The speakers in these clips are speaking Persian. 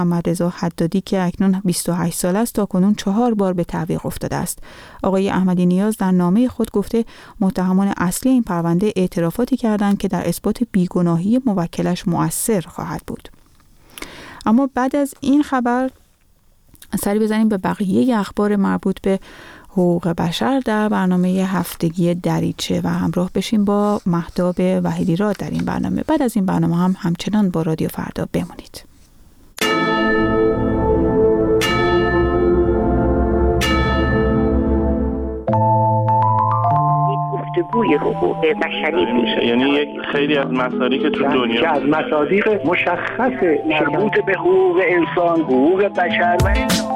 محمد رضا حدادی که اکنون 28 سال است تاکنون 4 بار به تعویق افتاده است. آقای احمدی نیاز در نامه خود گفته متهمان اصلی این پرونده اعترافاتی کردند که در اثبات بیگناهی موکلش مؤثر خواهد بود. اما بعد از این خبر سری بزنیم به بقیه اخبار مربوط به حقوق بشر در برنامه هفتگی دریچه و همراه بشیم با مهتاب وحیدی‌راد در این برنامه. بعد از این برنامه هم همچنان با رادیو فردا بمونید. گفتگوی حقوق بشری میشه، یعنی یک خیلی از مصادیق تو دنیا که از مصادیق مشخص مربوط به حقوق انسان، حقوق بشر و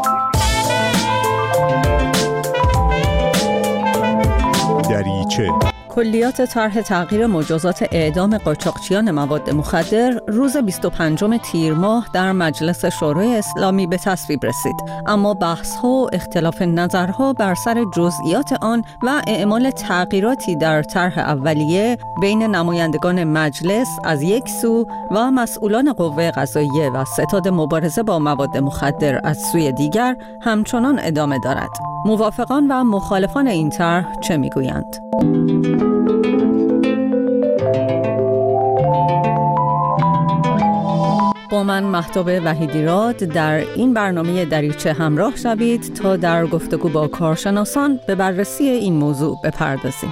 دریچه. کلیات طرح تغییر مجازات اعدام قاچاقچیان مواد مخدر روز 25 تیر ماه در مجلس شورای اسلامی به تصویب رسید، اما بحث‌ها و اختلاف نظرها بر سر جزئیات آن و اعمال تغییراتی در طرح اولیه بین نمایندگان مجلس از یک سو و مسئولان قوه قضاییه و ستاد مبارزه با مواد مخدر از سوی دیگر همچنان ادامه دارد. موافقان و مخالفان این طرح چه میگویند؟ با من مهتاب وحیدی‌راد در این برنامه دریچه همراه شوید تا در گفتگو با کارشناسان به بررسی این موضوع بپردازیم.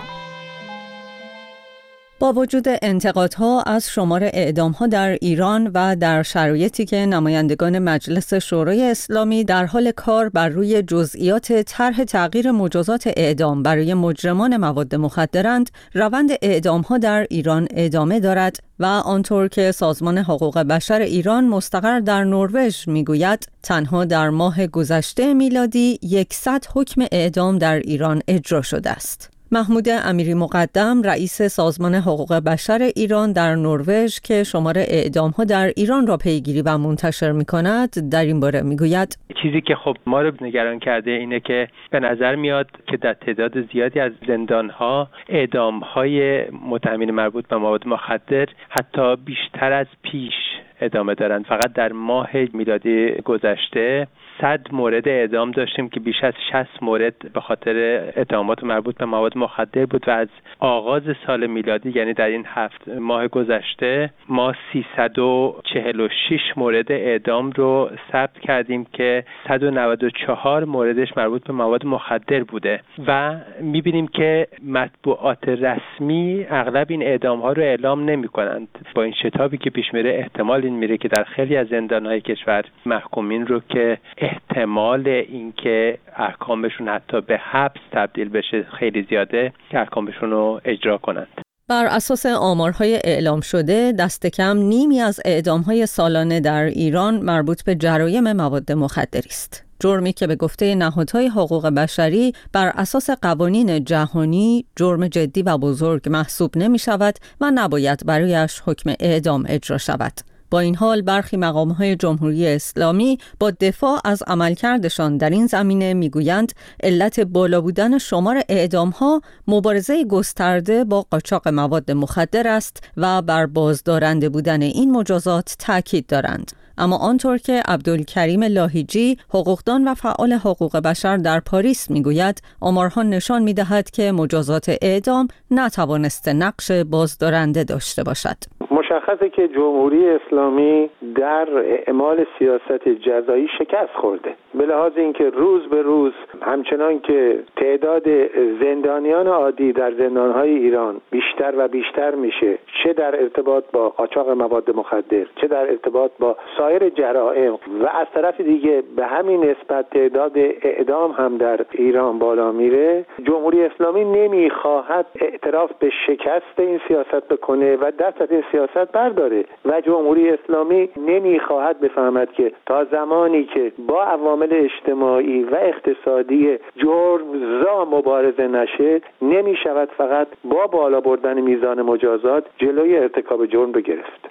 با وجود انتقادها از شمار اعدام‌ها در ایران و در شرایطی که نمایندگان مجلس شورای اسلامی در حال کار بر روی جزئیات طرح تغییر مجازات اعدام برای مجرمان مواد مخدرند، روند اعدام‌ها در ایران ادامه دارد و آنطور که سازمان حقوق بشر ایران مستقر در نروژ میگوید، تنها در ماه گذشته میلادی 100 حکم اعدام در ایران اجرا شده است. محمود امیری مقدم، رئیس سازمان حقوق بشر ایران در نروژ که شمار اعدام‌ها در ایران را پیگیری و منتشر می‌کند، در این باره می‌گوید چیزی که خب ما رو نگران کرده اینه که به نظر میاد که در تعداد زیادی از زندان‌ها اعدام‌های متهمین مربوط به مواد مخدر حتی بیشتر از پیش ادامه دارند. فقط در ماه میلادی گذشته 100 مورد اعدام داشتیم که بیش از 60 مورد به خاطر اتهامات مربوط به مواد مخدر بود و از آغاز سال میلادی، یعنی در این 7 ماه گذشته، ما 346 مورد اعدام رو ثبت کردیم که 194 موردش مربوط به مواد مخدر بوده و می‌بینیم که مطبوعات رسمی اغلب این اعدام‌ها رو اعلام نمی‌کنند. با این شتابی که پیش میره احتمال این میره که در خیلی از زندان‌های کشور محکومین رو که احتمال اینکه احکامشون حتی به حبس تبدیل بشه خیلی زیاده که احکامشون رو اجرا کنند. بر اساس آمارهای اعلام شده، دست کم نیمی از اعدام‌های سالانه در ایران مربوط به جرایم مواد مخدری است. جرمی که به گفته نهادهای حقوق بشری بر اساس قوانین جهانی جرم جدی و بزرگ محسوب نمی شود و نباید برایش حکم اعدام اجرا شود. با این حال برخی مقام‌های جمهوری اسلامی با دفاع از عملکردشان در این زمینه میگویند علت بالا بودن شمار اعدام‌ها مبارزه گسترده با قاچاق مواد مخدر است و بر بازدارنده بودن این مجازات تاکید دارند. اما آنطور که عبدالکریم لاهیجی، حقوقدان و فعال حقوق بشر در پاریس میگوید، آمارها نشان می‌دهد که مجازات اعدام نتوانسته نقش بازدارنده داشته باشد. مشخصه که جمهوری اسلامی در اعمال سیاست جزایی شکست خورده، به لحاظ اینکه روز به روز همچنان که تعداد زندانیان عادی در زندانهای ایران بیشتر و بیشتر میشه، چه در ارتباط با قاچاق مواد مخدر، چه در ارتباط با سایر جرائم، و از طرف دیگه به همین نسبت تعداد اعدام هم در ایران بالا میره، جمهوری اسلامی نمیخواهد اعتراف به شکست این سیاست بکنه و دست از این سیاست برداره و جمهوری اسلامی نمیخواهد بفهمد که تا زمانی که با عوامل اجتماعی و اقتصادی جرمزا مبارزه نشه، نمیشود فقط با بالا بردن میزان مجازات جلوی ارتکاب جرم رو گرفت.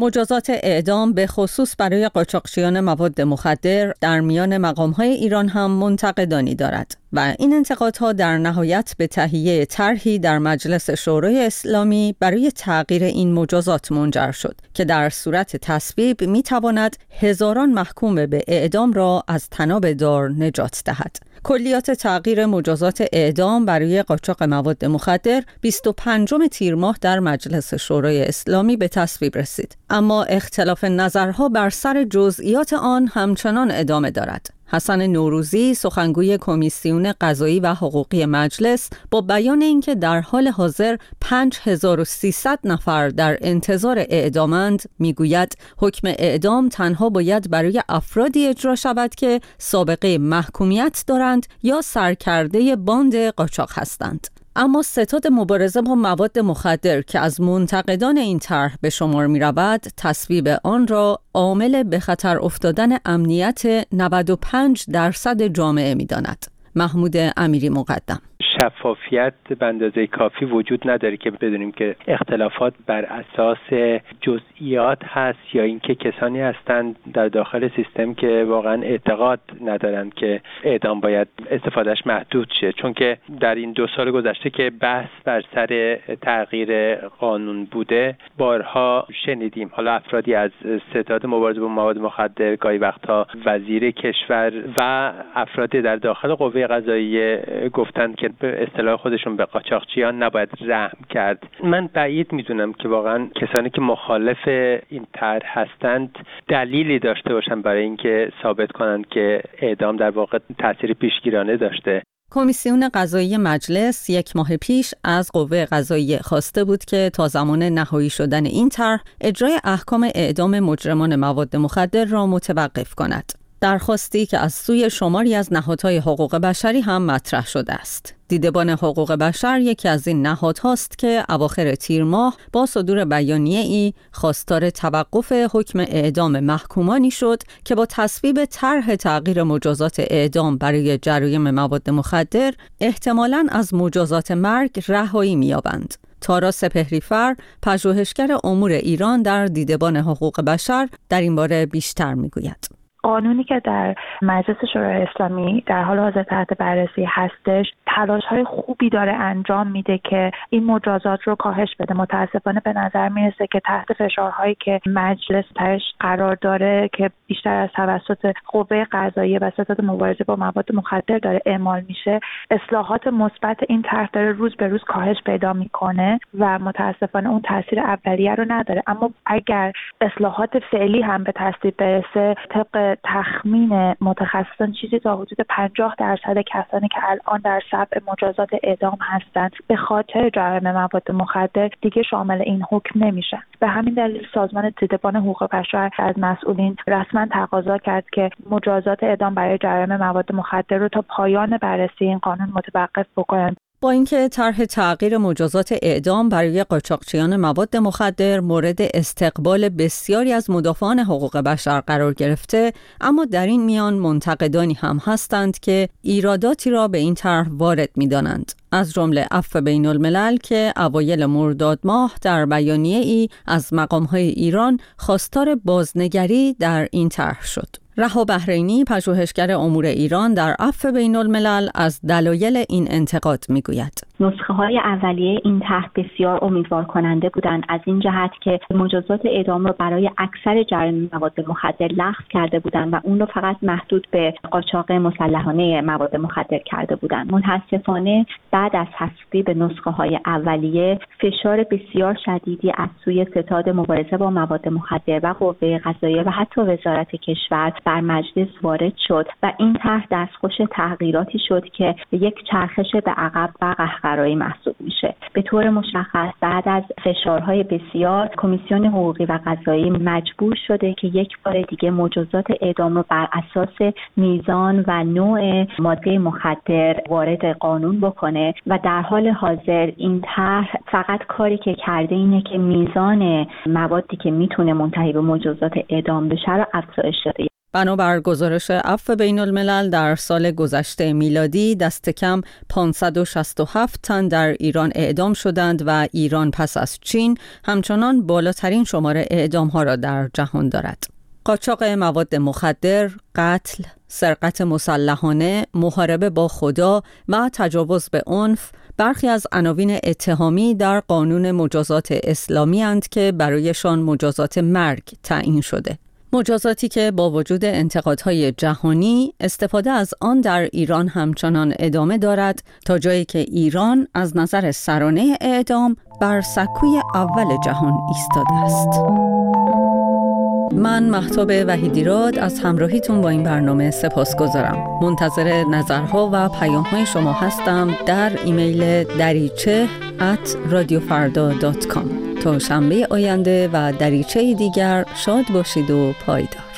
مجازات اعدام به خصوص برای قاچاقچیان مواد مخدر در میان مقام‌های ایران هم منتقدانی دارد و این انتقادها در نهایت به تهیه طرحی در مجلس شورای اسلامی برای تغییر این مجازات منجر شد که در صورت تصویب می‌تواند هزاران محکوم به اعدام را از طناب دار نجات دهد. کلیات تغییر مجازات اعدام برای قاچاق مواد مخدر 25 تیر ماه در مجلس شورای اسلامی به تصویب رسید، اما اختلاف نظرها بر سر جزئیات آن همچنان ادامه دارد. حسن نوروزی، سخنگوی کمیسیون قضایی و حقوقی مجلس، با بیان اینکه در حال حاضر 5300 نفر در انتظار اعدامند، میگوید حکم اعدام تنها باید برای افرادی اجرا شود که سابقه محکومیت دارند یا سرکرده باند قاچاق هستند. اما ستاد مبارزه با مواد مخدر که از منتقدان این طرح به شمار می رود، تصویب آن را عامل به خطر افتادن امنیت 95% جامعه می داند. محمود امیری مقدم: شفافیت به اندازه کافی وجود نداره که بدونیم که اختلافات بر اساس جزئیات هست یا اینکه کسانی هستند در داخل سیستم که واقعا اعتقاد ندارند که اعدام باید استفادهش محدود شه. چون که در این 2 سال گذشته که بحث بر سر تغییر قانون بوده، بارها شنیدیم حالا افرادی از ستاد مبارزه با مواد مخدر، گاهی وقتها وزیر کشور و افراد در داخل قوه قضاییه گفتند که به اصطلاح خودشون به قاچاقچیان نباید رحم کرد. من بعید میدونم که واقعا کسانی که مخالف این طرح هستند دلیلی داشته باشن برای اینکه ثابت کنند که اعدام در واقع تأثیر پیشگیرانه داشته. کمیسیون قضایی مجلس 1 ماه پیش از قوه قضاییه خواسته بود که تا زمان نهایی شدن این طرح اجرای احکام اعدام مجرمان مواد مخدر را متوقف کند. درخواستی که از سوی شماری از نهادهای حقوق بشری هم مطرح شده است. دیدبان حقوق بشر یکی از این نهادهاست که اواخر تیر ماه با صدور بیانیه‌ای خواستار توقف حکم اعدام محکومانی شد که با تصویب طرح تغییر مجازات اعدام برای جرایم مواد مخدر احتمالاً از مجازات مرگ رهایی می‌یابند. تارا سپهری‌فر، پژوهشگر امور ایران در دیدبان حقوق بشر، در این باره بیشتر می‌گوید. قانونی که در مجلس شورای اسلامی در حال حاضر تحت بررسی هستش تلاش‌های خوبی داره انجام میده که این مجازات رو کاهش بده. متاسفانه به نظر میرسه که تحت فشارهایی که مجلس تاش قرار داره که بیشتر از توسط قوه قضاییه و ستاد مبارزه با مواد مخدر داره اعمال میشه، اصلاحات مثبت این طرح داره روز به روز کاهش پیدا میکنه و متاسفانه اون تاثیر اولیه رو نداره. اما اگر اصلاحات فعلی هم به تصویب برسه، طبق تخمین متخصصان چیزی تا حدود 50% کسانی که الان در صف مجازات اعدام هستند به خاطر جرایم مواد مخدر دیگه شامل این حکم نمیشن. به همین دلیل سازمان دیدبان حقوق بشر از مسئولین رسما تقاضا کرد که مجازات اعدام برای جرایم مواد مخدر رو تا پایان بررسی این قانون متوقف بکنند. با اینکه طرح تغییر مجازات اعدام برای قاچاقچیان مواد مخدر مورد استقبال بسیاری از مدافعان حقوق بشر قرار گرفته، اما در این میان منتقدانی هم هستند که ایراداتی را به این طرح وارد می‌دانند. از جمله عفو بین الملل که اوایل مرداد ماه در بیانیه‌ای از مقام‌های ایران خواستار بازنگری در این طرح شد. رها بحرینی، پژوهشگر امور ایران در عفو بین الملل، از دلایل این انتقاد میگوید. نسخه‌های اولیه این طرح بسیار امیدوار کننده بودند، از این جهت که مجازات اعدام را برای اکثر جرایم مواد مخدر لغو کرده بودند و اون رو فقط محدود به قاچاق مسلحانه مواد مخدر کرده بودند. متاسفانه بعد از تصویب نسخه‌های اولیه فشار بسیار شدیدی از سوی ستاد مبارزه با مواد مخدر و قوه قضاییه و حتی وزارت کشور بر مجلس وارد شد و این طرح دستخوش تغییراتی شد که یک چرخش به عقب و قهقرایی محسوب میشه. به طور مشخص بعد از فشارهای بسیار کمیسیون حقوقی و قضایی مجبور شده که یک بار دیگه مجازات اعدام رو بر اساس میزان و نوع ماده مخدر وارد قانون بکنه و در حال حاضر این طرح فقط کاری که کرده اینه که میزان موادی که میتونه منتهی به مجازات اعدام بشه رو افزایش داده. بنابر گزارش عفو بین الملل در سال گذشته میلادی دست کم 567 تن در ایران اعدام شدند و ایران پس از چین همچنان بالاترین شمار اعدام ها را در جهان دارد. قاچاق مواد مخدر، قتل، سرقت مسلحانه، محاربه با خدا و تجاوز به عنف برخی از عناوین اتهامی در قانون مجازات اسلامی اند که برایشان مجازات مرگ تعیین شده. مجازاتی که با وجود انتقادهای جهانی استفاده از آن در ایران همچنان ادامه دارد تا جایی که ایران از نظر سرانه اعدام بر سکوی اول جهان ایستاده است. من مهتاب وحیدیراد از همراهیتون با این برنامه سپاسگزارم. منتظر نظرها و پیام‌های شما هستم در ایمیل dariche@radiofarda.com. تا شنبه آینده و دریچه دیگر شاد باشید و پایدار.